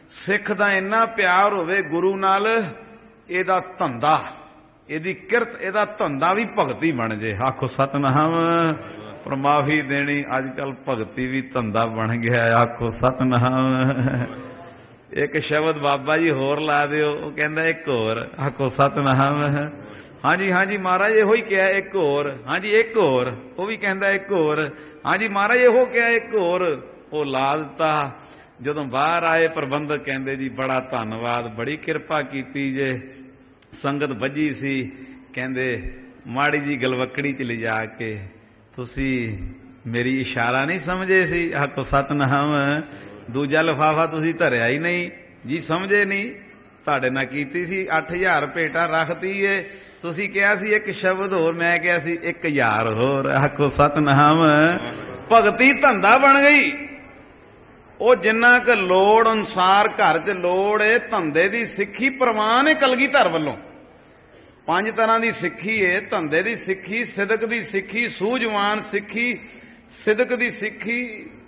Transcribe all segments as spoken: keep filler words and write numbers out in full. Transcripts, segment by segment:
ਸਿੱਖ ਦਾ ਇੰਨਾ ਪਿਆਰ ਹੋਵੇ ਗੁਰੂ ਨਾਲ, ਇਹਦਾ ਧੰਦਾ, ਇਹਦੀ ਕਿਰਤ, ਇਹਦਾ ਧੰਦਾ ਵੀ ਭਗਤੀ ਬਣ ਜੇ। ਆਖੋ ਸਤਿਨਾਮ। ਪਰ ਮਾਫੀ ਦੇਣੀ, ਅੱਜ ਕੱਲ ਭਗਤੀ ਵੀ ਧੰਦਾ ਬਣ ਗਿਆ। ਆਖੋ ਸਤਿਨਾਮ। ਇੱਕ ਸ਼ਬਦ ਬਾਬਾ ਜੀ ਹੋਰ ਲਾ ਦਿਓ, ਉਹ ਕਹਿੰਦਾ ਇੱਕ ਹੋਰ। ਆਖੋ ਸਤਿਨਾਮ। ਹਾਂਜੀ ਹਾਂਜੀ ਮਹਾਰਾਜ ਇਹੋ ਹੀ ਕਿਹਾ, ਇੱਕ ਹੋਰ। ਹਾਂਜੀ ਇੱਕ ਹੋਰ। ਉਹ ਵੀ ਕਹਿੰਦਾ ਇੱਕ ਹੋਰ। ਹਾਂਜੀ ਮਹਾਰਾਜ ਇਹੋ ਕਿਹਾ, ਇੱਕ ਹੋਰ। ਉਹ ਲਾ ਦਿੱਤਾ। ਜਦੋਂ ਬਾਹਰ ਆਏ ਪ੍ਰਬੰਧਕ ਕਹਿੰਦੇ ਜੀ ਬੜਾ ਧੰਨਵਾਦ, ਬੜੀ ਕਿਰਪਾ ਕੀਤੀ ਜੇ, ਸੰਗਤ ਵੱਜੀ ਸੀ, ਕਹਿੰਦੇ ਮਾੜੀ ਜੀ ਗਲਵੱਕੜੀ ਚ ਲਿਜਾ ਕੇ ਤੁਸੀਂ ਮੇਰੀ ਇਸ਼ਾਰਾ ਨਹੀਂ ਸਮਝੇ ਸੀ। ਆਖੋ ਸਤਿਨਾਮ। ਦੂਜਾ ਲਿਫਾਫਾ ਤੁਸੀਂ ਧਰਿਆ ਹੀ ਨਹੀਂ ਜੀ, ਸਮਝੇ ਨਹੀਂ, ਤੁਹਾਡੇ ਨਾਲ ਕੀਤੀ ਸੀ, ਅੱਠ ਹਜ਼ਾਰ ਭੇਟਾ ਰੱਖਤੀ ਏ, ਤੁਸੀਂ ਕਿਹਾ ਸੀ ਇੱਕ ਸ਼ਬਦ ਹੋਰ, ਮੈਂ ਕਿਹਾ ਸੀ ਇੱਕ ਹਜ਼ਾਰ ਹੋਰ। ਆਖੋ ਸਤਿਨਾਮ। ਭਗਤੀ ਧੰਦਾ ਬਣ ਗਈ। ਉਹ ਜਿੰਨਾ ਕੁ ਲੋੜ ਅਨੁਸਾਰ ਘਰ 'ਚ ਲੋੜ ਏ, ਧੰਦੇ ਦੀ ਸਿੱਖੀ ਪ੍ਰਵਾਨ ਏ ਕਲਗੀਧਰ ਵੱਲੋਂ। ਪੰਜ ਤਰ੍ਹਾਂ ਦੀ ਸਿੱਖੀ ਏ, ਧੰਦੇ ਦੀ ਸਿੱਖੀ, ਸਿਦਕ ਦੀ ਸਿੱਖੀ, ਸੂਝਵਾਨ ਸਿੱਖੀ, ਸਿਦਕ ਦੀ ਸਿੱਖੀ,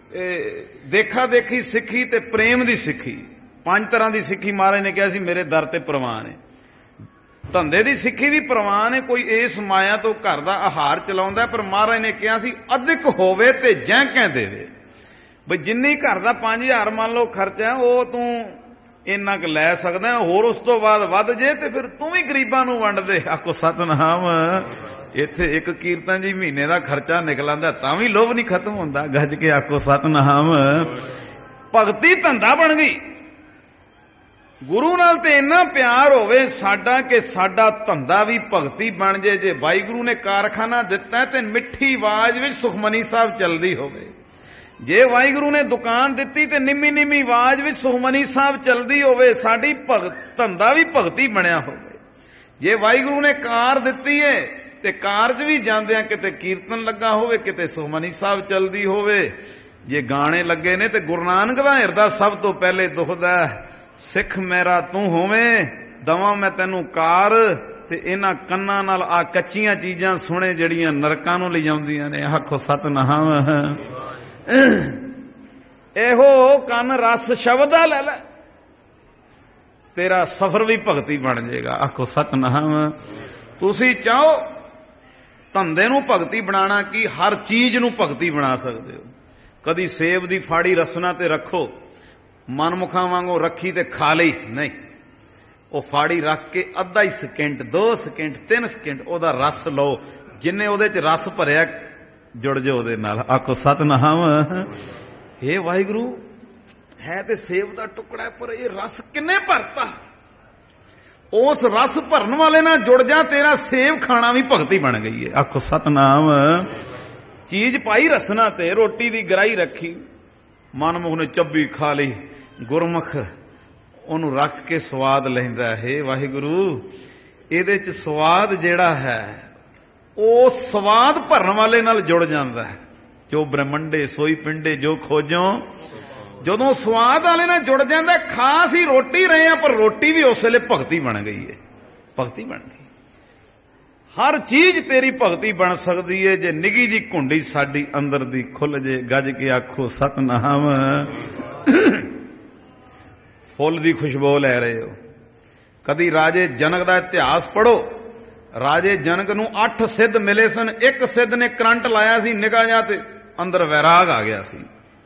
ਦੇਖਾ ਦੇਖੀ ਸਿੱਖੀ ਤੇ ਪ੍ਰੇਮ ਦੀ ਸਿੱਖੀ। ਪੰਜ ਤਰ੍ਹਾਂ ਦੀ ਸਿੱਖੀ ਮਹਾਰਾਜ ਨੇ ਕਿਹਾ ਸੀ ਮੇਰੇ ਦਰ ਤੇ ਪ੍ਰਵਾਨ ਏ। ਧੰਦੇ ਦੀ ਸਿੱਖੀ ਵੀ ਪ੍ਰਵਾਨ ਏ। ਕੋਈ ਇਸ ਮਾਇਆ ਤੋਂ ਘਰ ਦਾ ਆਹਾਰ ਚਲਾਉਂਦਾ, ਪਰ ਮਹਾਰਾਜ ਨੇ ਕਿਹਾ ਸੀ ਅਧਿਕ ਹੋਵੇ ਤੇ ਜੈ ਕਹਿ ਦੇਵੇ। ਬਈ ਜਿੰਨੀ ਘਰ ਦਾ ਪੰਜ ਹਜ਼ਾਰ ਮੰਨ ਲਓ ਖਰਚਾ, ਉਹ ਤੂੰ ਇੰਨਾ ਕੁ ਲੈ ਸਕਦਾ, ਹੋਰ ਉਸ ਤੋਂ ਬਾਅਦ ਵੱਧ ਜੇ ਤੇ ਫਿਰ ਤੂੰ ਵੀ ਗਰੀਬਾਂ ਨੂੰ ਵੰਡ ਦੇ। ਆਖੋ ਸਤਿਨਾਮ। ਇੱਥੇ ਇੱਕ ਕੀਰਤਨ ਜੀ ਮਹੀਨੇ ਦਾ ਖਰਚਾ ਨਿਕਲ ਆਂਦਾ, ਤਾਂ ਵੀ ਲੋਭ ਨਹੀਂ ਖਤਮ ਹੁੰਦਾ। ਗੱਜ ਕੇ ਆਖੋ ਸਤਿਨਾਮ। ਭਗਤੀ ਧੰਦਾ ਬਣ ਗਈ। ਗੁਰੂ ਨਾਲ ਤੇ ਇੰਨਾ ਪਿਆਰ ਹੋਵੇ ਸਾਡਾ ਕਿ ਸਾਡਾ ਧੰਦਾ ਵੀ ਭਗਤੀ ਬਣ ਜੇ। ਜੇ ਵਾਹਿਗੁਰੂ ਨੇ ਕਾਰਖਾਨਾ ਦਿੱਤਾ ਤੇ ਮਿੱਠੀ ਆਵਾਜ਼ ਵਿੱਚ ਸੁਖਮਨੀ ਸਾਹਿਬ ਚੱਲਦੀ ਹੋਵੇ। ਜੇ ਵਾਹਿਗੁਰੂ ਨੇ ਦੁਕਾਨ ਦਿੱਤੀ ਤੇ ਨਿੰਮੀ ਨਿੰਮੀ ਆਵਾਜ਼ ਵਿੱਚ ਸੁਖਮਨੀ ਸਾਹਿਬ ਚੱਲਦੀ ਹੋਵੇ, ਸਾਡੀ ਭਗਤ ਧੰਦਾ ਵੀ ਭਗਤੀ ਬਣਿਆ ਹੋਵੇ। ਜੇ ਵਾਹਿਗੁਰੂ ਨੇ ਕਾਰ ਦਿੱਤੀ ਏ ਤੇ ਕਾਰ 'ਚ ਵੀ ਜਾਂਦਿਆਂ ਕਿਤੇ ਕੀਰਤਨ ਲੱਗਾ ਹੋਵੇ, ਕਿਤੇ ਸੁਖਮਨੀ ਸਾਹਿਬ ਚੱਲਦੀ ਹੋਵੇ। ਜੇ ਗਾਣੇ ਲੱਗੇ ਨੇ ਤੇ ਗੁਰੂ ਨਾਨਕ ਦਾ ਹਿਰਦਾ ਸਭ ਤੋਂ ਪਹਿਲੇ ਦੁਖਦਾ, ਸਿੱਖ ਮੇਰਾ ਤੂੰ ਹੋਵੇਂ, ਦਵਾਂ ਮੈਂ ਤੈਨੂੰ ਕਾਰ, ਤੇ ਇਹਨਾਂ ਕੰਨਾਂ ਨਾਲ ਆ ਕੱਚੀਆਂ ਚੀਜ਼ਾਂ ਸੁਣੇ ਜਿਹੜੀਆਂ ਨਰਕਾਂ ਨੂੰ ਲਿਜਾਉਂਦੀਆਂ ਨੇ। ਆਖੋ ਸਤਿਨਾਮ। ਇਹੋ ਕੰਨ ਰਸ ਸ਼ਬਦ ਦਾ ਲੈ ਲੈ, ਤੇਰਾ ਸਫ਼ਰ ਵੀ ਭਗਤੀ ਬਣ ਜਾਏਗਾ। ਆਖੋ ਸਤਿਨਾਮ। ਤੁਸੀਂ ਚਾਹੋ ਧੰਦੇ ਨੂੰ ਭਗਤੀ ਬਣਾਉਣਾ, ਕੀ ਹਰ ਚੀਜ਼ ਨੂੰ ਭਗਤੀ ਬਣਾ ਸਕਦੇ ਹੋ। ਕਦੀ ਸੇਬ ਦੀ ਫਾੜੀ ਰਸਨਾ ਤੇ ਰੱਖੋ, ਮਨਮੁਖਾਂ ਵਾਂਗੂ ਰੱਖੀ ਤੇ ਖਾ ਲਈ, ਨਹੀਂ। ਉਹ ਫਾੜੀ ਰੱਖ ਕੇ ਅੱਧਾ ਹੀ ਸਕਿੰਟ, ਦੋ ਸਕਿੰਟ, ਤਿੰਨ ਸਕਿੰਟ ਉਹਦਾ ਰਸ ਲਓ, ਜਿੰਨੇ ਉਹਦੇ 'ਚ ਰਸ ਭਰਿਆ ਜੁੜ ਜਾਓ ਉਹਦੇ ਨਾਲ। ਆਖੋ ਸਤਿਨਾਮ। ਹੇ ਵਾਹਿਗੁਰੂ, ਹੈ ਤੇ ਸੇਬ ਦਾ ਟੁਕੜਾ, ਪਰ ਇਹ ਰਸ ਕਿੰਨੇ ਭਰਤਾ। ਉਸ ਰਸ ਭਰਨ ਵਾਲੇ ਨਾਲ ਜੁੜ ਜਾ, ਤੇਰਾ ਸੇਬ ਖਾਣਾ ਵੀ ਭਗਤੀ ਬਣ ਗਈ ਹੈ। ਆਖੋ ਸਤਿਨਾਮ। ਚੀਜ਼ ਪਾਈ ਰਸਨਾ ਤੇ, ਰੋਟੀ ਦੀ ਗਰਾਈ ਰੱਖੀ, ਮਨਮੁਖ ਨੇ ਚੱਬੀ ਖਾ ਲਈ, ਗੁਰਮੁਖ ਉਹਨੂੰ ਰੱਖ ਕੇ ਸਵਾਦ ਲੈਂਦਾ। ਹੈ ਵਾਹਿਗੁਰੂ, ਇਹਦੇ 'ਚ ਸਵਾਦ ਜਿਹੜਾ ਹੈ ਉਹ ਸਵਾਦ ਭਰਨ ਵਾਲੇ ਨਾਲ ਜੁੜ ਜਾਂਦਾ ਹੈ। ਜੋ ਬ੍ਰਹਮੰਡੇ ਸੋਈ ਪਿੰਡੇ ਜੋ ਖੋਜੋ, ਜਦੋਂ ਸਵਾਦ ਵਾਲੇ ਨਾਲ ਜੁੜ ਜਾਂਦਾ, ਖਾਸ ਹੀ ਰੋਟੀ ਰਹੇ ਆ ਪਰ ਰੋਟੀ ਵੀ ਉਸ ਵੇਲੇ ਭਗਤੀ ਬਣ ਗਈ ਹੈ। ਭਗਤੀ ਬਣ ਗਈ। ਹਰ ਚੀਜ਼ ਤੇਰੀ ਭਗਤੀ ਬਣ ਸਕਦੀ ਹੈ ਜੇ ਨਿੱਘੀ ਜੀ ਘੁੰਡੀ ਸਾਡੀ ਅੰਦਰ ਦੀ ਖੁੱਲ ਜੇ। ਗੱਜ ਕੇ ਆਖੋ ਸਤਿਨਾਮ। ਫੁੱਲ ਦੀ ਖੁਸ਼ਬੂ ਲੈ ਰਹੇ ਹੋ। ਕਦੀ ਰਾਜੇ ਜਨਕ ਦਾ ਇਤਿਹਾਸ ਪੜ੍ਹੋ। ਰਾਜੇ ਜਨਕ ਨੂੰ ਅੱਠ ਸਿੱਧ ਮਿਲੇ ਸਨ। ਇੱਕ ਸਿੱਧ ਨੇ ਕਰੰਟ ਲਾਇਆ ਸੀ ਨਿਗਾਹ ਜਿਹਾ ਤੇ ਅੰਦਰ ਵੈਰਾਗ ਆ ਗਿਆ ਸੀ।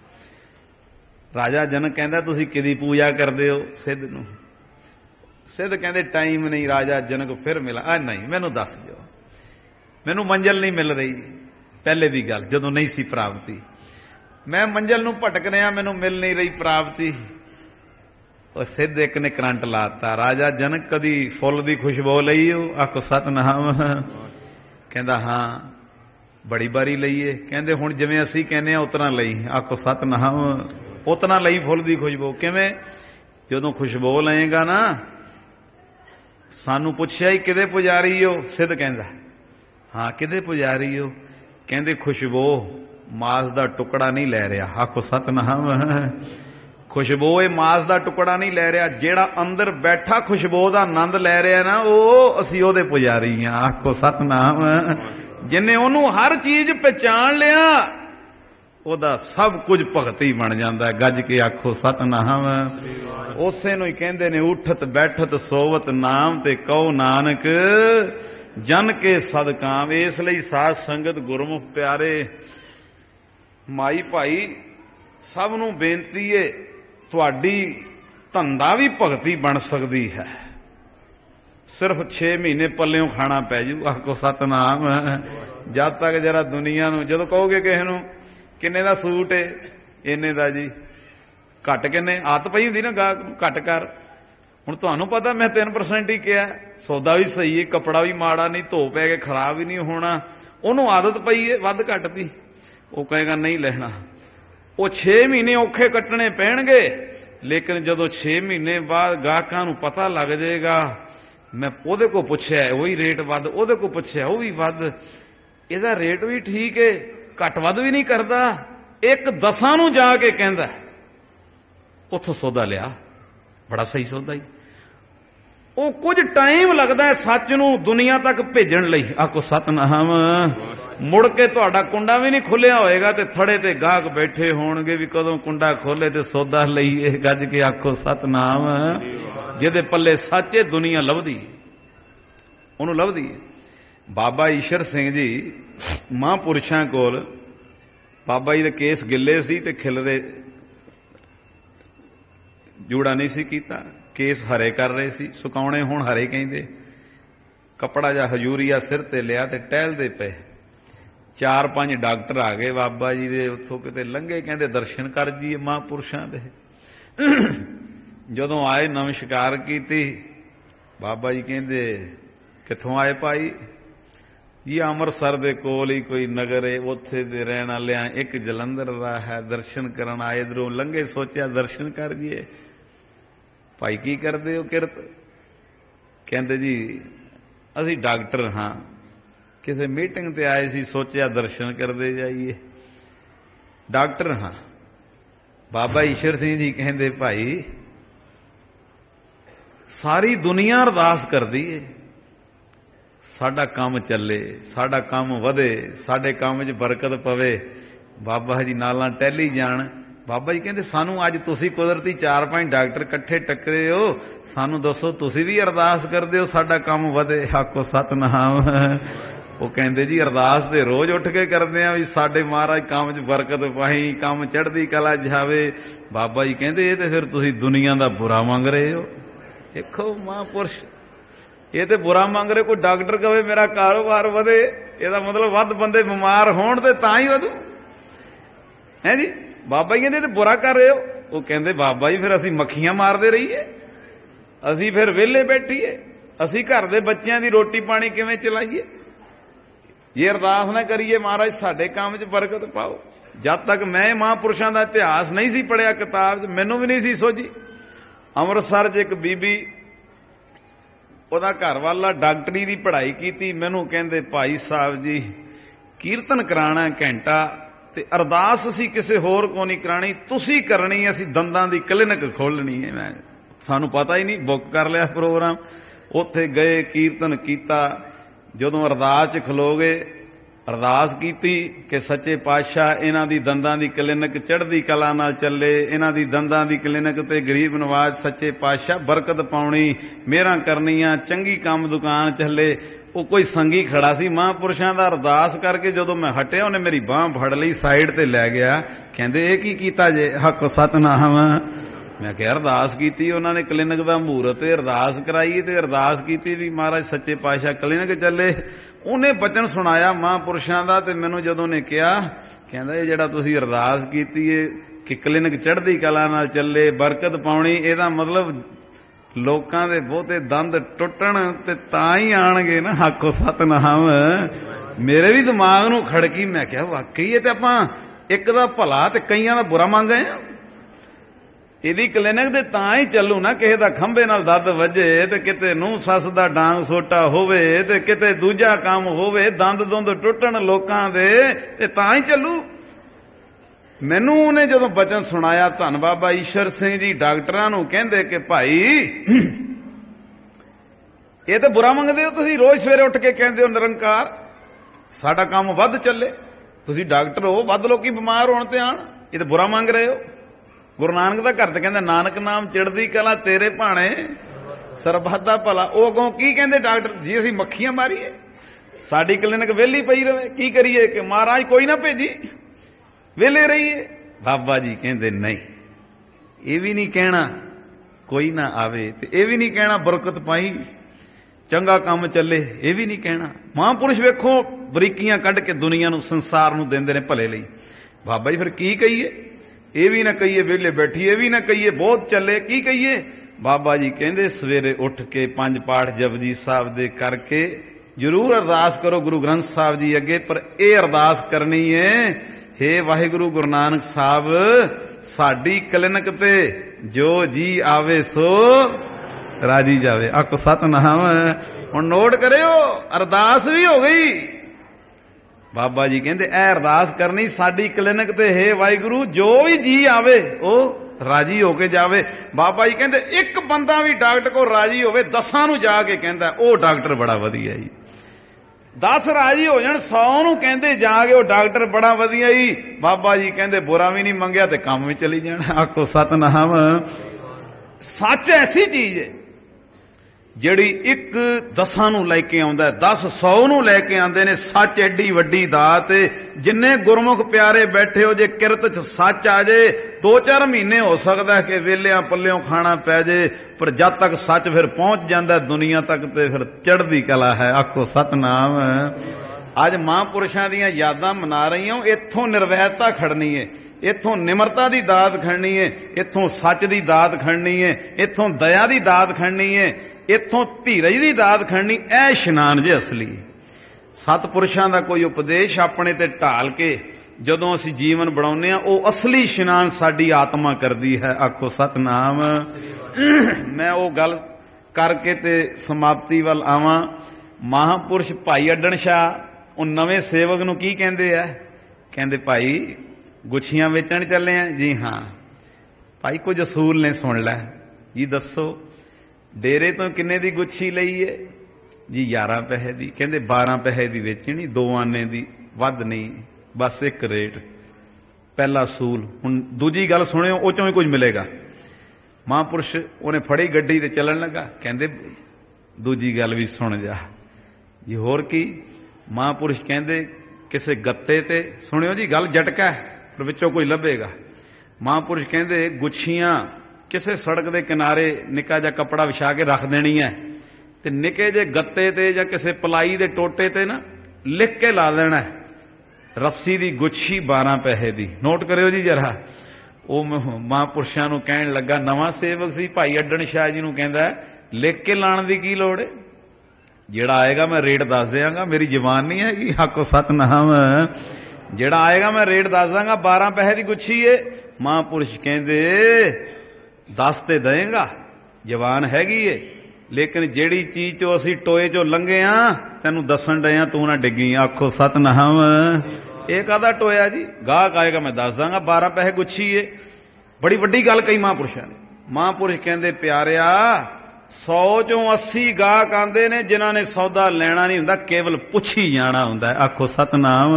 ਰਾਜਾ ਜਨਕ ਕਹਿੰਦਾ ਤੁਸੀਂ ਕਿਹਦੀ ਪੂਜਾ ਕਰਦੇ ਹੋ ਸਿੱਧ ਨੂੰ? ਸਿੱਧ ਕਹਿੰਦੇ ਟਾਈਮ ਨਹੀਂ। ਰਾਜਾ ਜਨਕ ਫਿਰ ਮਿਲਾ, ਆ ਨਹੀਂ ਮੈਨੂੰ ਦੱਸ ਦਿਓ, ਮੈਨੂੰ ਮੰਜ਼ਿਲ ਨਹੀਂ ਮਿਲ ਰਹੀ। ਪਹਿਲੇ ਦੀ ਗੱਲ ਜਦੋਂ ਨਹੀਂ ਸੀ ਪ੍ਰਾਪਤੀ, ਮੈਂ ਮੰਜ਼ਿਲ ਨੂੰ ਭਟਕ ਰਿਹਾ, ਮੈਨੂੰ ਮਿਲ ਨਹੀਂ ਰਹੀ ਪ੍ਰਾਪਤੀ। ਉਹ ਸਿੱਧ ਇੱਕ ਨੇ ਕਰੰਟ ਲਾਤਾ। ਰਾਜਾ ਜਨਕ ਕਦੀ ਫੁੱਲ ਦੀ ਖੁਸ਼ਬੂ ਲਈ ਹੋ? ਆਖੋ ਸਤਿਨਾਮ। ਕਹਿੰਦਾ ਹਾਂ ਬੜੀ ਬਾਰੀ ਲਈਏ। ਕਹਿੰਦੇ ਹੁਣ ਜਿਵੇਂ ਅਸੀਂ ਕਹਿੰਦੇ ਆ ਉਤਨਾ ਲਈ। ਆਖੋ ਸਤਿਨਾਮ। ਉਤਨਾ ਲਈ ਫੁੱਲ ਦੀ ਖੁਸ਼ਬੂ। ਕਿਵੇਂ? ਜਦੋਂ ਖੁਸ਼ਬੂ ਲਏਗਾ ਨਾ, ਸਾਨੂੰ ਪੁੱਛਿਆ ਹੀ ਕਿਹਦੇ ਪੁਜਾਰੀ ਹੋ? ਸਿੱਧ ਕਹਿੰਦਾ ਹਾਂ ਕਿਹਦੇ ਪੁਜਾਰੀ ਹੋ? ਕਹਿੰਦੇ ਖੁਸ਼ਬੂ ਮਾਸ ਦਾ ਟੁਕੜਾ ਨਹੀਂ ਲੈ ਰਿਹਾ। ਆਖੋ ਸਤਿਨਾਮ। ਖੁਸ਼ਬੂ ਇਹ ਮਾਸ ਦਾ ਟੁਕੜਾ ਨਹੀਂ ਲੈ ਰਿਹਾ, ਜਿਹੜਾ ਅੰਦਰ ਬੈਠਾ ਖੁਸ਼ਬੂ ਦਾ ਆਨੰਦ ਲੈ ਰਿਹਾ ਨਾ, ਉਹ ਅਸੀਂ ਉਹਦੇ ਪੁਜਾਰੀ ਹਾਂ। ਆਖੋ ਸਤਿਨਾਮ। ਜਿੰਨੇ ਉਹਨੂੰ ਹਰ ਚੀਜ਼ ਪਹਿਚਾਣ ਲਿਆ, ਉਹਦਾ ਸਭ ਕੁਝ ਭਗਤੀ ਬਣ ਜਾਂਦਾ। ਗੱਜ ਕੇ ਆਖੋ ਸਤਿਨਾਮ। ਉਸੇ ਨੂੰ ਹੀ ਕਹਿੰਦੇ ਨੇ ਉਠਤ ਬੈਠਤ ਸੋਵਤ ਨਾਮ ਤੇ ਕਹੋ ਨਾਨਕ ਜਨ ਕੇ ਸਦਕਾਮ। ਇਸ ਲਈ ਸਾਧ ਸੰਗਤ ਗੁਰਮੁਖ ਪਿਆਰੇ ਮਾਈ ਭਾਈ ਸਭ ਨੂੰ ਬੇਨਤੀ ਏ, ਤੁਹਾਡੀ ਧੰਦਾ ਵੀ ਭਗਤੀ ਬਣ ਸਕਦੀ ਹੈ। ਸਿਰਫ ਛੇ ਮਹੀਨੇ ਪੱਲਿਓਂ ਖਾਣਾ ਪੈ ਜੂ। ਆਖੋ ਸਤਨਾਮ। ਜਦ ਤੱਕ ਜਰਾ ਦੁਨੀਆ ਨੂੰ ਜਦੋਂ ਕਹੋਗੇ ਕਿਸੇ ਨੂੰ ਕਿੰਨੇ ਦਾ ਸੂਟ ਏ, ਇੰਨੇ ਦਾ ਜੀ, ਘੱਟ ਕਿੰਨੇ, ਆਦਤ ਪਈ ਹੁੰਦੀ ਨਾ ਗਾਹਕ ਨੂੰ ਘੱਟ ਕਰ। ਹੁਣ ਤੁਹਾਨੂੰ ਪਤਾ ਮੈਂ ਤਿੰਨ ਪਰਸੈਂਟ ਹੀ ਕਿਹਾ, ਸੌਦਾ ਵੀ ਸਹੀ ਹੈ, ਕੱਪੜਾ ਵੀ ਮਾੜਾ ਨਹੀਂ, ਧੋ ਪੈ ਕੇ ਖਰਾਬ ਵੀ ਨਹੀਂ ਹੋਣਾ। ਉਹਨੂੰ ਆਦਤ ਪਈ ਹੈ ਵੱਧ ਘੱਟ ਦੀ, ਉਹ ਕਹੇਗਾ ਨਹੀਂ ਲੈਣਾ। ਉਹ ਛੇ ਮਹੀਨੇ ਔਖੇ ਕੱਟਣੇ ਪੈਣਗੇ, ਲੇਕਿਨ ਜਦੋਂ ਛੇ ਮਹੀਨੇ ਬਾਅਦ ਗਾਹਕਾਂ ਨੂੰ ਪਤਾ ਲੱਗ ਜਾਏਗਾ ਮੈਂ ਉਹਦੇ ਕੋਲ ਪੁੱਛਿਆ ਉਹੀ ਰੇਟ ਵੱਧ, ਉਹਦੇ ਕੋਲ ਪੁੱਛਿਆ ਉਹ ਵੀ ਵੱਧ, ਇਹਦਾ ਰੇਟ ਵੀ ਠੀਕ ਹੈ, ਘੱਟ ਵੱਧ ਵੀ ਨਹੀਂ ਕਰਦਾ, ਇੱਕ ਦਸਾਂ ਨੂੰ ਜਾ ਕੇ ਕਹਿੰਦਾ ਉੱਥੋਂ ਸੌਦਾ ਲਿਆ, ਬੜਾ ਸਹੀ ਸੌਦਾ ਹੀ। ਉਹ ਕੁਝ ਟਾਈਮ ਲੱਗਦਾ ਹੈ ਸੱਚ ਨੂੰ ਦੁਨੀਆ ਤੱਕ ਭੇਜਣ ਲਈ। ਆਖੋ ਸਤਨਾਮ। ਮੁੜ ਕੇ ਤੁਹਾਡਾ ਕੁੰਡਾ ਵੀ ਨਹੀਂ ਖੁੱਲਿਆ ਹੋਏਗਾ ਤੇ ਥੜੇ ਤੇ ਗਾਹਕ ਬੈਠੇ ਹੋਣਗੇ ਵੀ ਕਦੋਂ ਕੁੰਡਾ ਖੋਲੇ ਤੇ ਸੌਦਾ ਲਈਏ। ਗੱਜ ਕੇ ਆਖੋ ਸਤਨਾਮ। ਜਿਹਦੇ ਪੱਲੇ ਸੱਚੇ ਦੁਨੀਆ ਲੱਭਦੀ, ਉਹਨੂੰ ਲੱਭਦੀ ਹੈ। ਬਾਬਾ ਈਸ਼ਰ ਸਿੰਘ ਜੀ ਮਹਾਂਪੁਰਸ਼ਾਂ ਕੋਲ, ਬਾਬਾ ਜੀ ਦੇ ਕੇਸ ਗਿੱਲੇ ਸੀ ਤੇ ਖਿਲਰੇ, ਜੂੜਾ ਨਹੀਂ ਸੀ ਕੀਤਾ, ਕੇਸ ਹਰੇ ਕਰ ਰਹੇ ਸੀ, ਸੁਕਾਉਣੇ ਹੁਣ ਹਰੇ ਕਹਿੰਦੇ। ਕੱਪੜਾ ਜਿਹਾ ਹਜੂਰੀਆ ਸਿਰ ਤੇ ਲਿਆ ਤੇ ਟਹਿਲਦੇ ਪਏ। ਚਾਰ ਪੰਜ ਡਾਕਟਰ ਆ ਗਏ ਬਾਬਾ ਜੀ ਦੇ, ਉੱਥੋਂ ਕਿਤੇ ਲੰਘੇ, ਕਹਿੰਦੇ ਦਰਸ਼ਨ ਕਰ ਜੀਏ ਮਹਾਂਪੁਰਸ਼ਾਂ ਦੇ। ਜਦੋਂ ਆਏ ਨਮਸਕਾਰ ਕੀਤੀ, ਬਾਬਾ ਜੀ ਕਹਿੰਦੇ ਕਿੱਥੋਂ ਆਏ ਭਾਈ ਜੀ? ਅੰਮ੍ਰਿਤਸਰ ਦੇ ਕੋਲ ਹੀ ਕੋਈ ਨਗਰ ਹੈ, ਉੱਥੇ ਦੇ ਰਹਿਣ ਵਾਲਿਆਂ, ਇੱਕ ਜਲੰਧਰ ਦਾ ਹੈ, ਦਰਸ਼ਨ ਕਰਨ ਆਏ, ਇੱਧਰੋਂ ਲੰਘੇ, ਸੋਚਿਆ ਦਰਸ਼ਨ ਕਰ ਜੀਏ। ਭਾਈ ਕੀ ਕਰਦੇ ਹੋ ਕਿਰਤ? ਕਹਿੰਦੇ ਜੀ ਅਸੀਂ ਡਾਕਟਰ ਹਾਂ, ਕਿਸੇ ਮੀਟਿੰਗ ਤੇ ਆਏ ਸੀ, ਸੋਚਿਆ ਦਰਸ਼ਨ ਕਰਦੇ ਜਾਈਏ। ਡਾਕਟਰ ਹਾਂ। ਬਾਬਾ ਈਸ਼ਰ ਸਿੰਘ ਜੀ ਕਹਿੰਦੇ ਭਾਈ ਸਾਰੀ ਦੁਨੀਆ ਅਰਦਾਸ ਕਰਦੀ ਏ ਸਾਡਾ ਕੰਮ ਚੱਲੇ, ਸਾਡਾ ਕੰਮ ਵਧੇ, ਸਾਡੇ ਕੰਮ 'ਚ ਬਰਕਤ ਪਵੇ, ਬਾਬਾ ਜੀ ਨਾਲਾਂ ਟਹਿਲੀ ਜਾਣ। ਬਾਬਾ ਜੀ ਕਹਿੰਦੇ ਸਾਨੂੰ ਅੱਜ ਤੁਸੀਂ ਕੁਦਰਤੀ ਚਾਰ ਪੰਜ ਡਾਕਟਰ ਇਕੱਠੇ ਟੱਕਰੇ ਹੋ, ਸਾਨੂੰ ਦੱਸੋ ਤੁਸੀਂ ਵੀ ਅਰਦਾਸ ਕਰਦੇ ਹੋ ਸਾਡਾ ਕੰਮ ਵਧੇ? ਆਖੋ ਸਤਨਾਮ। ਉਹ ਕਹਿੰਦੇ ਜੀ ਅਰਦਾਸ ਤੇ ਰੋਜ਼ ਉੱਠ ਕੇ ਕਰਦੇ ਆ ਵੀ ਸਾਡੇ ਮਹਾਰਾਜ ਕੰਮ 'ਚ ਬਰਕਤ ਪਾਈ, ਕੰਮ ਚੜ੍ਹਦੀ ਕਲਾ ਜਾਵੇ। ਬਾਬਾ ਜੀ ਕਹਿੰਦੇ ਇਹ ਤੇ ਫਿਰ ਤੁਸੀਂ ਦੁਨੀਆ ਦਾ ਬੁਰਾ ਮੰਗ ਰਹੇ ਹੋ। ਦੇਖੋ ਮਹਾਂਪੁਰਸ਼, ਇਹ ਤੇ ਬੁਰਾ ਮੰਗ ਰਹੇ। ਕੋਈ ਡਾਕਟਰ ਕਹੇ ਮੇਰਾ ਕਾਰੋਬਾਰ ਵਧੇ, ਇਹਦਾ ਮਤਲਬ ਵੱਧ ਬੰਦੇ ਬਿਮਾਰ ਹੋਣ ਤੇ ਤਾਂ ਹੀ ਵਧੂ ਹੈ ਜੀ। ਬਾਬਾ ਜੀ ਕਹਿੰਦੇ ਤੇ ਬੁਰਾ ਕਰ ਰਹੇ ਹੋ। ਉਹ ਕਹਿੰਦੇ ਬਾਬਾ ਜੀ ਫਿਰ ਅਸੀਂ ਮੱਖੀਆਂ ਮਾਰਦੇ ਰਹੀਏ, ਅਸੀਂ ਫਿਰ ਵਿਹਲੇ ਬੈਠੀਏ, ਅਸੀਂ ਘਰ ਦੇ ਬੱਚਿਆਂ ਦੀ ਰੋਟੀ ਪਾਣੀ ਕਿਵੇਂ ਚਲਾਈਏ? ਜੇ ਅਰਦਾਸ ਨਾ ਕਰੀਏ ਮਹਾਰਾਜ ਸਾਡੇ ਕੰਮ 'ਚ ਬਰਕਤ ਪਾਓ। ਜਦ ਤੱਕ ਮੈਂ ਮਹਾਂਪੁਰਸ਼ਾਂ ਦਾ ਇਤਿਹਾਸ ਨਹੀਂ ਸੀ ਪੜ੍ਹਿਆ ਕਿਤਾਬ 'ਚ, ਮੈਨੂੰ ਵੀ ਨਹੀਂ ਸੀ ਸੋਝੀ। ਅੰਮ੍ਰਿਤਸਰ 'ਚ ਇੱਕ ਬੀਬੀ, ਉਹਦਾ ਘਰ ਵਾਲਾ ਡਾਕਟਰੀ ਦੀ ਪੜ੍ਹਾਈ ਕੀਤੀ, ਮੈਨੂੰ ਕਹਿੰਦੇ ਭਾਈ ਸਾਹਿਬ ਜੀ ਕੀਰਤਨ ਕਰਾਣਾ ਘੰਟਾ ਤੇ ਅਰਦਾਸ ਅਸੀਂ ਕਿਸੇ ਹੋਰ ਕੋ ਨਹੀਂ ਕਰਾਣੀ, ਤੁਸੀਂ ਕਰਨੀ, ਅਸੀਂ ਦੰਦਾਂ ਦੀ ਕਲੀਨਿਕ ਖੋਲਣੀ ਹੈ। ਮੈਂ ਸਾਨੂੰ ਪਤਾ ਹੀ ਨਹੀਂ, ਬੁੱਕ ਕਰ ਲਿਆ ਪ੍ਰੋਗਰਾਮ। ਉੱਥੇ ਗਏ, ਕੀਰਤਨ ਕੀਤਾ। ਜਦੋਂ ਅਰਦਾਸ 'ਚ ਖਲੋ ਗਏ, ਅਰਦਾਸ ਕੀਤੀ ਕਿ ਸੱਚੇ ਪਾਤਸ਼ਾਹ ਇਹਨਾਂ ਦੀ ਦੰਦਾਂ ਦੀ ਕਲੀਨਿਕ ਚੜ੍ਹਦੀ ਕਲਾ ਨਾਲ ਚੱਲੇ, ਇਹਨਾਂ ਦੀ ਦੰਦਾਂ ਦੀ ਕਲੀਨਿਕ ਤੇ ਗਰੀਬ ਨਵਾਜ਼ ਸੱਚੇ ਪਾਤਸ਼ਾਹ ਬਰਕਤ ਪਾਉਣੀ, ਮਿਹਰਾਂ ਕਰਨੀਆਂ, ਚੰਗੀ ਕੰਮ ਦੁਕਾਨ ਚੱਲੇ। ਉਹ ਕੋਈ ਸੰਗੀ ਖੜਾ ਸੀ ਮਹਾਂਪੁਰਸ਼ਾਂ ਦਾ। ਅਰਦਾਸ ਕਰਕੇ ਜਦੋਂ ਮੈਂ ਹਟਿਆ, ਉਹਨੇ ਮੇਰੀ ਬਾਂਹ ਫੜ ਲਈ, ਸਾਈਡ ਤੇ ਲੈ ਗਿਆ। ਕਹਿੰਦੇ ਇਹ ਕੀ ਕੀਤਾ ਜੇ? ਹੱਕ ਸਤਨਾਮ। ਮੈਂ ਕਿਹਾ ਅਰਦਾਸ ਕੀਤੀ, ਉਹਨਾਂ ਨੇ ਕਲੀਨਿਕ ਦਾ ਮਹੂਰਤ ਤੇ ਅਰਦਾਸ ਕਰਾਈ ਤੇ ਅਰਦਾਸ ਕੀਤੀ ਵੀ ਮਹਾਰਾਜ ਸੱਚੇ ਪਾਤਸ਼ਾਹ ਕਲੀਨਿਕ ਚੱਲੇ। ਉਹਨੇ ਬਚਨ ਸੁਣਾਇਆ ਮਹਾਂਪੁਰਸ਼ਾਂ ਦਾ, ਤੇ ਮੈਨੂੰ ਜਦੋਂ ਨੇ ਕਿਹਾ, ਕਹਿੰਦਾ ਇਹ ਜਿਹੜਾ ਤੁਸੀਂ ਅਰਦਾਸ ਕੀਤੀ ਏ ਕਿ ਕਲੀਨਿਕ ਚੜ੍ਹਦੀ ਕਲਾ ਨਾਲ ਚੱਲੇ, ਬਰਕਤ ਪਾਉਣੀ, ਇਹਦਾ ਮਤਲਬ ਲੋਕਾਂ ਦੇ ਬਹੁਤੇ ਦੰਦ ਟੁੱਟਣ ਤੇ ਤਾਂ ਹੀ ਆਣਗੇ ਨਾ। ਆਖੋ ਸਤਨਾਮ। ਮੇਰੇ ਵੀ ਦਿਮਾਗ ਨੂੰ ਖੜਕੀ। ਮੈਂ ਕਿਹਾ ਵਾਕਈ ਇਹ ਤੇ ਆਪਾਂ ਇੱਕ ਦਾ ਭਲਾ ਤੇ ਕਈਆਂ ਦਾ ਬੁਰਾ ਮੰਗ ਆਏ ਆ। ਇਹਦੀ ਕਲੀਨਿਕ ਦੇ ਤਾਂ ਹੀ ਚੱਲੂ ਨਾ, ਕਿਸੇ ਦਾ ਖੰਭੇ ਨਾਲ ਦੱਦ ਵੱਜੇ ਤੇ ਕਿਤੇ ਨੂੰਹ ਸੱਸ ਦਾ ਡਾਂਗ ਸੋਟਾ ਹੋਵੇ ਤੇ ਕਿਤੇ ਦੂਜਾ ਕੰਮ ਹੋਵੇ, ਦੰਦ ਦੁੰਦ ਟੁੱਟਣ ਲੋਕਾਂ ਦੇ, ਤੇ ਤਾਂ ਹੀ ਚੱਲੂ। ਮੈਨੂੰ ਉਹਨੇ ਜਦੋਂ ਬਚਨ ਸੁਣਾਇਆ, ਧੰਨ ਬਾਬਾ ਈਸ਼ਰ ਸਿੰਘ ਜੀ ਡਾਕਟਰਾਂ ਨੂੰ ਕਹਿੰਦੇ ਕਿ ਭਾਈ ਇਹ ਤੇ ਬੁਰਾ ਮੰਗਦੇ ਹੋ ਤੁਸੀਂ, ਰੋਜ਼ ਸਵੇਰੇ ਉੱਠ ਕੇ ਕਹਿੰਦੇ ਹੋ ਨਿਰੰਕਾਰ ਸਾਡਾ ਕੰਮ ਵੱਧ ਚੱਲੇ, ਤੁਸੀਂ ਡਾਕਟਰ ਹੋ, ਵੱਧ ਲੋਕੀ ਬਿਮਾਰ ਹੋਣ ਤੇ ਆਣ, ਇਹ ਤੇ ਬੁਰਾ ਮੰਗ ਰਹੇ ਹੋ। ਗੁਰੂ ਨਾਨਕ ਦਾ ਘਰ ਤੇ ਕਹਿੰਦਾ ਨਾਨਕ ਨਾਮ ਚੜ੍ਹਦੀ ਕਲਾ ਤੇਰੇ ਭਾਣੇ ਸਰਬੱਤ ਦਾ ਭਲਾ। ਉਹ ਅੱਗੋਂ ਕੀ ਕਹਿੰਦੇ ਡਾਕਟਰ ਜੀ, ਅਸੀਂ ਮੱਖੀਆਂ ਮਾਰੀਏ, ਸਾਡੀ ਕਲੀਨਿਕ ਵਿਹਲੀ ਪਈ ਰਵੇ, ਕੀ ਕਰੀਏ ਕਿ ਮਹਾਰਾਜ ਕੋਈ ਨਾ ਭੇਜੀ, ਵਿਹਲੇ ਰਹੀਏ। ਬਾਬਾ ਜੀ ਕਹਿੰਦੇ ਨਹੀਂ, ਇਹ ਵੀ ਨਹੀਂ ਕਹਿਣਾ ਕੋਈ ਨਾ ਆਵੇ, ਤੇ ਇਹ ਵੀ ਨਹੀਂ ਕਹਿਣਾ ਬਰਕਤ ਪਾਈ ਚੰਗਾ ਕੰਮ ਚੱਲੇ, ਇਹ ਵੀ ਨਹੀਂ ਕਹਿਣਾ। ਮਹਾਂਪੁਰਸ਼ ਵੇਖੋ ਬਰੀਕੀਆਂ ਕੱਢ ਕੇ ਦੁਨੀਆ ਨੂੰ ਸੰਸਾਰ ਨੂੰ ਦਿੰਦੇ ਨੇ ਭਲੇ ਲਈ। ਬਾਬਾ ਜੀ ਫਿਰ ਕੀ ਕਹੀਏ, ਇਹ ਵੀ ਨਾ ਕਹੀਏ ਵਿਹਲੇ ਬੈਠੀਏ, ਇਹ ਵੀ ਨਾ ਕਹੀਏ ਬਹੁਤ ਚੱਲੇ, ਕੀ ਕਹੀਏ। ਬਾਬਾ ਜੀ ਕਹਿੰਦੇ ਸਵੇਰੇ ਉੱਠ ਕੇ ਪੰਜ ਪਾਠ ਜਪਜੀ ਸਾਹਿਬ ਦੇ ਕਰਕੇ ਜ਼ਰੂਰ ਅਰਦਾਸ ਕਰੋ ਗੁਰੂ ਗ੍ਰੰਥ ਸਾਹਿਬ ਜੀ ਅੱਗੇ, ਪਰ ਇਹ ਅਰਦਾਸ ਕਰਨੀ ਹੈ, ਹੇ ਵਾਹਿਗੁਰੂ ਗੁਰੂ ਨਾਨਕ ਸਾਹਿਬ ਸਾਡੀ ਕਲੀਨਿਕ ਤੇ ਜੋ ਜੀ ਆਵੇ ਸੋ ਰਾਜੀ ਜਾਵੇ। ਆਖੋ ਸਤਿਨਾਮ। ਹੁਣ ਨੋਟ ਕਰਿਓ, ਅਰਦਾਸ ਵੀ ਹੋ ਗਈ। ਬਾਬਾ ਜੀ ਕਹਿੰਦੇ ਇਹ ਅਰਦਾਸ ਕਰਨੀ ਸਾਡੀ ਕਲੀਨਿਕ ਤੇ, ਹੇ ਵਾਹਿਗੁਰੂ ਜੋ ਵੀ ਜੀ ਆਵੇ ਉਹ ਰਾਜੀ ਹੋ ਕੇ ਜਾਵੇ। ਬਾਬਾ ਜੀ ਕਹਿੰਦੇ ਇੱਕ ਬੰਦਾ ਵੀ ਡਾਕਟਰ ਕੋਲ ਰਾਜੀ ਹੋਵੇ, ਦਸਾਂ ਨੂੰ ਜਾ ਕੇ ਕਹਿੰਦਾ ਉਹ ਡਾਕਟਰ ਬੜਾ ਵਧੀਆ ਜੀ। ਦਸ ਰਾਜੀ ਹੋ ਜਾਣ, ਸੌ ਨੂੰ ਕਹਿੰਦੇ ਜਾ ਕੇ ਉਹ ਡਾਕਟਰ ਬੜਾ ਵਧੀਆ ਜੀ। ਬਾਬਾ ਜੀ ਕਹਿੰਦੇ ਬੁਰਾ ਵੀ ਨਹੀਂ ਮੰਗਿਆ ਤੇ ਕੰਮ ਵੀ ਚਲੀ ਜਾਣਾ। ਆਖੋ ਸਤਿਨਾਮ। ਸੱਚ ਐਸੀ ਚੀਜ਼ ਹੈ ਜਿਹੜੀ ਇੱਕ ਦਸਾਂ ਨੂੰ ਲੈ ਕੇ ਆਉਂਦਾ, ਦਸ ਸੌ ਨੂੰ ਲੈ ਕੇ ਆਉਂਦੇ ਨੇ। ਸੱਚ ਐਡੀ ਵੱਡੀ ਦਾਤ, ਜਿੰਨੇ ਗੁਰਮੁਖ ਪਿਆਰੇ ਬੈਠੇ ਹੋ, ਜੇ ਕਿਰਤ ਚ ਸੱਚ ਆ ਜੇ, ਦੋ ਚਾਰ ਮਹੀਨੇ ਹੋ ਸਕਦਾ ਕਿ ਵੇਲਿਆਂ ਪੱਲਿਓਂ ਖਾਣਾ ਪੈ ਜੇ, ਪਰ ਜਦ ਤੱਕ ਸੱਚ ਫਿਰ ਪਹੁੰਚ ਜਾਂਦਾ ਦੁਨੀਆ ਤੱਕ ਤੇ ਫਿਰ ਚੜ੍ਹਦੀ ਕਲਾ ਹੈ। ਆਖੋ ਸਤਨਾਮ। ਅੱਜ ਮਹਾਂਪੁਰਸ਼ਾਂ ਦੀਆਂ ਯਾਦਾਂ ਮਨਾ ਰਹੀ ਹਾਂ, ਇੱਥੋਂ ਨਿਰਵੈਰਤਾ ਖੜਨੀ ਹੈ, ਇੱਥੋਂ ਨਿਮਰਤਾ ਦੀ ਦਾਤ ਖੜਨੀ ਹੈ, ਇੱਥੋਂ ਸੱਚ ਦੀ ਦਾਤ ਖੜਨੀ ਹੈ, ਇੱਥੋਂ ਦਇਆ ਦੀ ਦਾਤ ਖੜਨੀ ਹੈ, ਇੱਥੋਂ ਧੀਰਜ ਦੀ ਦਾਤ ਖੜਨੀ। ਇਹ ਇਸ਼ਨਾਨ ਜੇ ਅਸਲੀ ਸਤਪੁਰਸ਼ਾਂ ਦਾ ਕੋਈ ਉਪਦੇਸ਼ ਆਪਣੇ ਤੇ ਢਾਲ ਕੇ ਜਦੋਂ ਅਸੀਂ ਜੀਵਨ ਬਣਾਉਂਦੇ ਹਾਂ, ਉਹ ਅਸਲੀ ਇਸ਼ਨਾਨ ਸਾਡੀ ਆਤਮਾ ਕਰਦੀ ਹੈ। ਆਖੋ ਸਤਨਾਮ। ਮੈਂ ਉਹ ਗੱਲ ਕਰਕੇ ਤੇ ਸਮਾਪਤੀ ਵੱਲ ਆਵਾਂ। ਮਹਾਂਪੁਰਸ਼ ਭਾਈ ਅੱਡਣ ਸ਼ਾਹ ਉਹ ਨਵੇਂ ਸੇਵਕ ਨੂੰ ਕੀ ਕਹਿੰਦੇ ਆ? ਕਹਿੰਦੇ ਭਾਈ ਗੁੱਛੀਆਂ ਵੇਚਣ ਚੱਲੇ ਆ ਜੀ। ਹਾਂ ਭਾਈ ਕੁਝ ਅਸੂਲ ਨੇ, ਸੁਣ ਲੈ ਜੀ। ਦੱਸੋ ਡੇਰੇ ਤੋਂ ਕਿੰਨੇ ਦੀ ਗੁੱਛੀ ਲਈ ਏ ਜੀ? ਗਿਆਰਾਂ ਪੈਸੇ ਦੀ। ਕਹਿੰਦੇ ਬਾਰਾਂ ਪੈਸੇ ਦੀ ਵੇਚਣੀ, ਦੋ ਆਨੇ ਦੀ, ਵੱਧ ਨਹੀਂ, ਬਸ ਇੱਕ ਰੇਟ। ਪਹਿਲਾ ਅਸੂਲ। ਹੁਣ ਦੂਜੀ ਗੱਲ ਸੁਣਿਓ, ਉਹ ਚੋਂ ਹੀ ਕੁਝ ਮਿਲੇਗਾ। ਮਹਾਂਪੁਰਸ਼ ਉਹਨੇ ਫੜੀ ਗੱਡੀ ਤੇ ਚੱਲਣ ਲੱਗਾ। ਕਹਿੰਦੇ ਦੂਜੀ ਗੱਲ ਵੀ ਸੁਣ ਜਾ ਜੀ। ਹੋਰ ਕੀ? ਮਹਾਂਪੁਰਸ਼ ਕਹਿੰਦੇ ਕਿਸੇ ਗੱਤੇ ਤੇ, ਸੁਣਿਓ ਜੀ ਗੱਲ ਜਟਕਾ ਪਰ ਵਿੱਚੋਂ ਕੋਈ ਲੱਭੇਗਾ। ਮਹਾਂਪੁਰਸ਼ ਕਹਿੰਦੇ ਗੁੱਛੀਆਂ ਕਿਸੇ ਸੜਕ ਦੇ ਕਿਨਾਰੇ ਨਿੱਕਾ ਜਿਹਾ ਕੱਪੜਾ ਵਿਛਾ ਕੇ ਰੱਖ ਦੇਣੀ ਹੈ, ਤੇ ਨਿੱਕੇ ਜਿਹੇ ਗੱਤੇ ਤੇ ਜਾਂ ਕਿਸੇ ਪਲਾਈ ਦੇ ਟੋਟੇ ਤੇ ਨਾ ਲਿਖ ਕੇ ਲਾ ਦੇਣਾ ਰੱਸੀ ਦੀ ਗੁੱਛੀ ਬਾਰਾਂ ਪੈਸੇ ਦੀ। ਨੋਟ ਕਰਿਓ ਜੀ ਜਰਾ। ਉਹ ਮਹਾਂਪੁਰਸ਼ਾਂ ਨੂੰ ਕਹਿਣ ਲੱਗਾ, ਨਵਾਂ ਸੇਵਕ ਸੀ ਭਾਈ ਅੱਡਣ ਸ਼ਾਹ ਜੀ ਨੂੰ, ਕਹਿੰਦਾ ਲਿਖ ਕੇ ਲਾਣ ਦੀ ਕੀ ਲੋੜ ਹੈ, ਜਿਹੜਾ ਆਏਗਾ ਮੈਂ ਰੇਟ ਦੱਸ ਦਿਆਂਗਾ, ਮੇਰੀ ਜ਼ਬਾਨ ਨਹੀਂ ਹੈਗੀ। ਆਖੋ ਸਤਨਾਮ। ਜਿਹੜਾ ਆਏਗਾ ਮੈਂ ਰੇਟ ਦੱਸ ਦਾਂਗਾ, ਬਾਰਾਂ ਪੈਸੇ ਦੀ ਗੁੱਛੀ ਏ। ਮਹਾਂਪੁਰਸ਼ ਕਹਿੰਦੇ ਦੱਸ ਤੇ ਦੇਗਾ, ਜ਼ਬਾਨ ਹੈਗੀ ਏ, ਲੇਕਿਨ ਜਿਹੜੀ ਚੀਜ਼ ਚੋਂ ਅਸੀਂ ਟੋਏ ਚੋਂ ਲੰਘੇ ਆ ਤੈਨੂੰ ਦੱਸਣ ਡਏ ਆ, ਤੂੰ ਨਾ ਡਿੱਗੀ। ਆਖੋ ਸਤਨਾਮ। ਇਹ ਕਾਹਦਾ ਟੋਇਆ ਜੀ? ਗਾਹਕ ਆਏਗਾ ਮੈਂ ਦੱਸ ਦਾਂਗਾ, ਬਾਰਾਂ ਪੈਸੇ ਗੁੱਛੀ ਏ। ਬੜੀ ਵੱਡੀ ਗੱਲ ਕਹੀ ਮਹਾਂਪੁਰਸ਼ਾਂ ਨੇ। ਮਹਾਂਪੁਰਸ਼ ਕਹਿੰਦੇ ਪਿਆਰਿਆ, ਸੌ ਚੋਂ ਅੱਸੀ ਗਾਹਕ ਆਂਦੇ ਨੇ ਜਿਨ੍ਹਾਂ ਨੇ ਸੌਦਾ ਲੈਣਾ ਨਹੀਂ ਹੁੰਦਾ, ਕੇਵਲ ਪੁੱਛੀ ਜਾਣਾ ਹੁੰਦਾ। ਆਖੋ ਸਤਨਾਮ।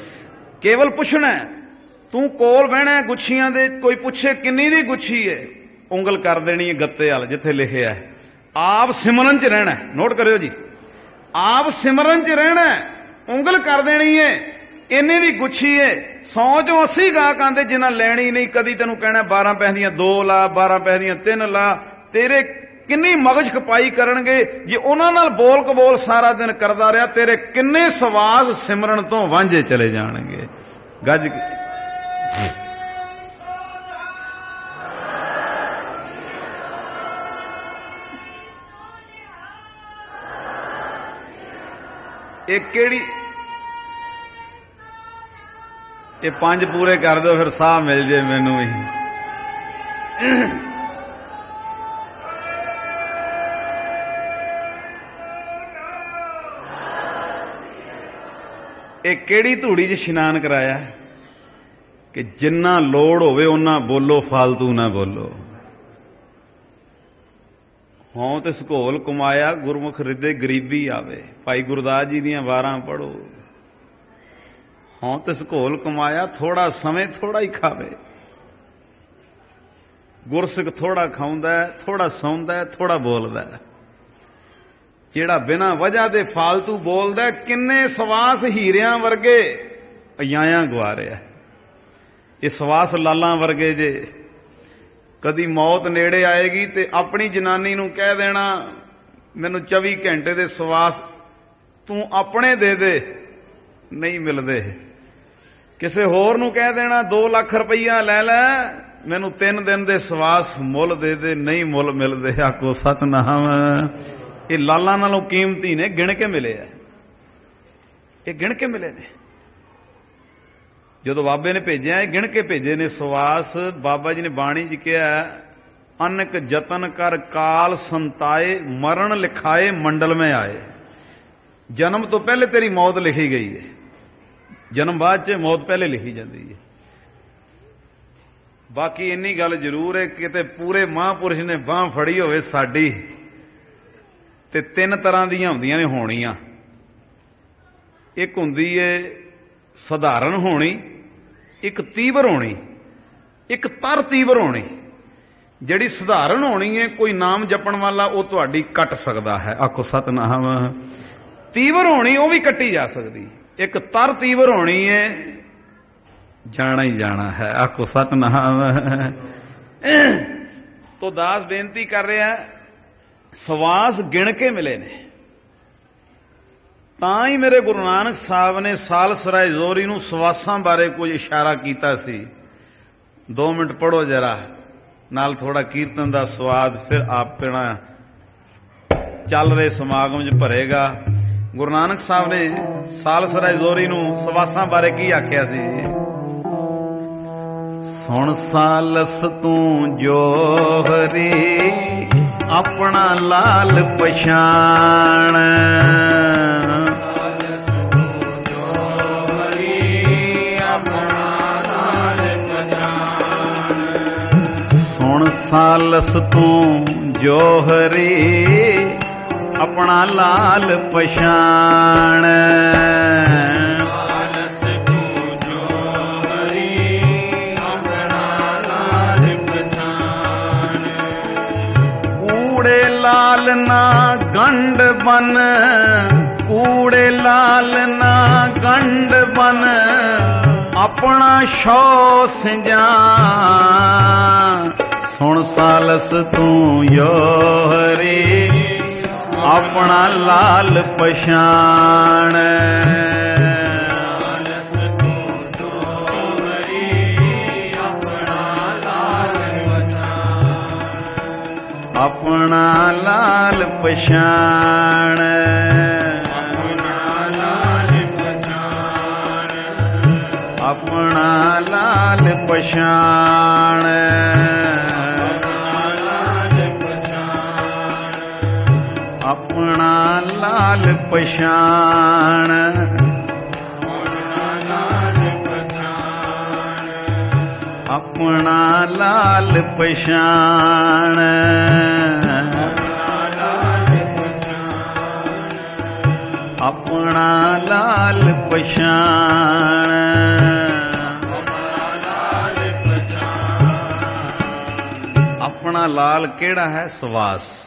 ਕੇਵਲ ਪੁੱਛਣਾ। ਤੂੰ ਕੋਲ ਬਹਿਣਾ ਗੁੱਛੀਆਂ ਦੇ, ਕੋਈ ਪੁੱਛੇ ਕਿੰਨੀ ਦੀ ਗੁੱਛੀ ਏ, ਉਂਗਲ ਕਰ ਦੇਣੀ ਹੈ ਗੱਤੇ ਵਾਲ ਜਿੱਥੇ ਲਿਖਿਆ ਹੈ। ਆਪ ਸਿਮਰਨ ਚ ਰਹਿਣਾ। ਨੋਟ ਕਰਿਓ ਜੀ, ਆਪ ਸਿਮਰਨ ਚ ਰਹਿਣਾ, ਉਂਗਲ ਕਰ ਦੇਣੀ ਹੈ ਇੰਨੀ ਦੀ ਗੁੱਛੀ ਏ। ਸੌ ਚੋਂ ਅੱਸੀ ਗਾਹਕ ਆਂਦੇ ਜਿਨ੍ਹਾਂ ਲੈਣੀ ਨਹੀਂ। ਕਦੀ ਤੈਨੂੰ ਕਹਿਣਾ ਬਾਰਾਂ ਪੈਸੇ ਦੀਆਂ ਦੋ ਲਾ, ਬਾਰਾਂ ਪੈਸੇ ਦੀਆਂ ਤਿੰਨ ਲਾ। ਤੇਰੇ ਕਿੰਨੀ ਮਗਜ ਖਪਾਈ ਕਰਨਗੇ ਜੇ ਉਹਨਾਂ ਨਾਲ ਬੋਲ ਕਬੋਲ ਸਾਰਾ ਦਿਨ ਕਰਦਾ ਰਿਹਾ। ਤੇਰੇ ਕਿੰਨੇ ਸਵਾਸ ਸਿਮਰਨ ਤੋਂ ਵਾਂਝੇ ਚਲੇ ਜਾਣਗੇ। ਗੱਜ ਇਹ ਕਿਹੜੀ? ਇਹ ਪੰਜ ਪੂਰੇ ਕਰ ਦਿਓ ਫਿਰ ਸਾਹ ਮਿਲ ਜੇ ਮੈਨੂੰ ਵੀ। ਇਹ ਕਿਹੜੀ ਧੂੜੀ 'ਚ ਇਸ਼ਨਾਨ ਕਰਾਇਆ ਕਿ ਜਿੰਨਾ ਲੋੜ ਹੋਵੇ ਉਹਨਾਂ ਬੋਲੋ, ਫਾਲਤੂ ਨਾ ਬੋਲੋ। ਹੋਂ ਤੇ ਸਕੋਲ ਕਮਾਇਆ, ਗੁਰਮੁਖ ਹਿਰਦੇ ਗਰੀਬੀ ਆਵੇ। ਭਾਈ ਗੁਰਦਾਸ ਜੀ ਦੀਆਂ ਵਾਰਾਂ ਪੜੋ। ਹੋਂ ਤੇ ਸਕੋਲ ਕਮਾਇਆ, ਥੋੜਾ ਸਮੇਂ ਥੋੜਾ ਹੀ ਖਾਵੇ। ਗੁਰਸਿੱਖ ਥੋੜਾ ਖਾਉਂਦਾ, ਥੋੜਾ ਸੌਂਦਾ, ਥੋੜਾ ਬੋਲਦਾ। ਜਿਹੜਾ ਬਿਨਾਂ ਵਜ੍ਹਾ ਦੇ ਫਾਲਤੂ ਬੋਲਦਾ, ਕਿੰਨੇ ਸਵਾਸ ਹੀਰਿਆਂ ਵਰਗੇ ਅਯਾਇਆ ਗਵਾ ਰਿਹਾ। ਇਹ ਸਵਾਸ ਲਾਲਾਂ ਵਰਗੇ ਜੇ। ਕਦੀ ਮੌਤ ਨੇੜੇ ਆਏਗੀ ਤੇ ਆਪਣੀ ਜਨਾਨੀ ਨੂੰ ਕਹਿ ਦੇਣਾ, ਮੈਨੂੰ ਚੌਵੀ ਘੰਟੇ ਦੇ ਸਵਾਸ ਤੂੰ ਆਪਣੇ ਦੇ ਦੇ, ਨਹੀਂ ਮਿਲਦੇ। ਕਿਸੇ ਹੋਰ ਨੂੰ ਕਹਿ ਦੇਣਾ, ਦੋ ਲੱਖ ਰੁਪਈਆ ਲੈ ਲੈ, ਮੈਨੂੰ ਤਿੰਨ ਦਿਨ ਦੇ ਸਵਾਸ ਮੁੱਲ ਦੇ ਦੇ, ਨਹੀਂ ਮੁੱਲ ਮਿਲਦੇ। ਆਖੋ ਸਤਿਨਾਮ। ਇਹ ਲਾਲਾਂ ਨਾਲੋਂ ਕੀਮਤੀ ਨੇ, ਗਿਣ ਕੇ ਮਿਲੇ ਆ, ਇਹ ਗਿਣ ਕੇ ਮਿਲੇ ਨੇ। ਜਦੋਂ ਬਾਬੇ ਨੇ ਭੇਜਿਆ, ਇਹ ਗਿਣ ਕੇ ਭੇਜੇ ਨੇ ਸਵਾਸ। ਬਾਬਾ ਜੀ ਨੇ ਬਾਣੀ 'ਚ ਕਿਹਾ, ਅਨਕ ਯਤਨ ਕਰ ਕਾਲ ਸੰਤਾਏ, ਮਰਨ ਲਿਖਾਏ ਮੰਡਲ ਮੈਂ ਆਏ। ਜਨਮ ਤੋਂ ਪਹਿਲੇ ਤੇਰੀ ਮੌਤ ਲਿਖੀ ਗਈ ਹੈ, ਜਨਮ ਬਾਅਦ 'ਚ, ਮੌਤ ਪਹਿਲੇ ਲਿਖੀ ਜਾਂਦੀ ਹੈ। ਬਾਕੀ ਇੰਨੀ ਗੱਲ ਜ਼ਰੂਰ ਹੈ, ਕਿਤੇ ਪੂਰੇ ਮਹਾਂਪੁਰਸ਼ ਨੇ ਬਾਂਹ ਫੜੀ ਹੋਵੇ ਸਾਡੀ, ਤੇ ਤਿੰਨ ਤਰ੍ਹਾਂ ਦੀਆਂ ਹੁੰਦੀਆਂ ਨੇ ਹੋਣੀਆਂ। ਇੱਕ ਹੁੰਦੀ ਏ ਸਧਾਰਨ ਹੋਣੀ, ਇੱਕ ਤੀਵਰ ਹੋਣੀ, ਇੱਕ ਤਰ ਤੀਵਰ ਹੋਣੀ। ਜਿਹੜੀ ਸਧਾਰਨ ਹੋਣੀ ਹੈ, ਕੋਈ ਨਾਮ ਜਪਣ ਵਾਲਾ ਉਹ ਤੁਹਾਡੀ ਕੱਟ ਸਕਦਾ ਹੈ। ਆਖੋ ਸਤਿਨਾਮ। ਤੀਵਰ ਹੋਣੀ ਉਹ ਵੀ ਕੱਟੀ ਜਾ ਸਕਦੀ। ਇੱਕ ਤਰ ਤੀਵਰ ਹੋਣੀ ਹੈ, ਜਾਣਾ ਹੀ ਜਾਣਾ ਹੈ। ਆਖੋ ਸਤਿਨਾਮ। ਤੋ ਦਾਸ ਬੇਨਤੀ ਕਰ ਰਿਹਾ, ਸਵਾਸ ਗਿਣ ਕੇ ਮਿਲੇ ਨੇ। ਤਾਂ ਹੀ ਮੇਰੇ ਗੁਰੂ ਨਾਨਕ ਸਾਹਿਬ ਨੇ ਸਾਲਸਰਾਏ ਜ਼ੋਰੀ ਨੂੰ ਸਵਾਸਾਂ ਬਾਰੇ ਕੁਝ ਇਸ਼ਾਰਾ ਕੀਤਾ ਸੀ। ਦੋ ਮਿੰਟ ਪੜੋ ਜਰਾ, ਨਾਲ ਥੋੜਾ ਕੀਰਤਨ ਦਾ ਸਵਾਦ, ਫਿਰ ਆਪਣਾ ਚੱਲ ਰਹੇ ਸਮਾਗਮ 'ਚ ਭਰੇਗਾ। ਗੁਰੂ ਨਾਨਕ ਸਾਹਿਬ ਨੇ ਸਾਲਸਰਾਏ ਜ਼ੋਰੀ ਨੂੰ ਸਵਾਸਾਂ ਬਾਰੇ ਕੀ ਆਖਿਆ ਸੀ? ਸੁਣ ਸਾਲਸ ਤੂੰ ਜੋਹਰੀ, ਆਪਣਾ ਲਾਲ ਪਛਾਣ। ਸੁਣ ਸਾਲਸ ਤੂੰ ਜੋਹਰੀ, ਆਪਣਾ ਲਾਲ ਪਛਾਣ। ਸਾਲਸ ਤੂੰ ਜੋਹਰੀ, ਆਪਣਾ ਲਾਲ ਪਛਾਣ। ਕੂੜੇ ਲਾਲ ਨਾ ਗੰਢ ਬਨ, ਕੂੜੇ ਲਾਲ ਨਾ ਗੰਢ ਬਨ, ਆਪਣਾ ਸ਼ੋ ਸਿੰਜਾ। ਸੁਣ ਸਾਲਸ ਤੂੰ ਜੋਹਰੀ, ਆਪਣਾ ਲਾਲ ਪਛਾਣ। ਸਾਲਸ ਤੂੰ ਜੋਹਰੀ, ਆਪਣਾ ਲਾਲ ਪਛਾਣ। ਆਪਣਾ ਲਾਲ ਪਛਾਣ। ਆਪਣਾ ਲਾਲ ਪਛਾਣ। ਆਪਣਾ ਲਾਲ ਪਛਾਣ। ਆਪਣਾ ਲਾਲ ਪਛਾਣ। ਆਪਣਾ ਲਾਲ ਪਛਾਣ। ਆਪਣਾ ਲਾਲ ਕਿਹੜਾ ਹੈ? ਸਵਾਸ।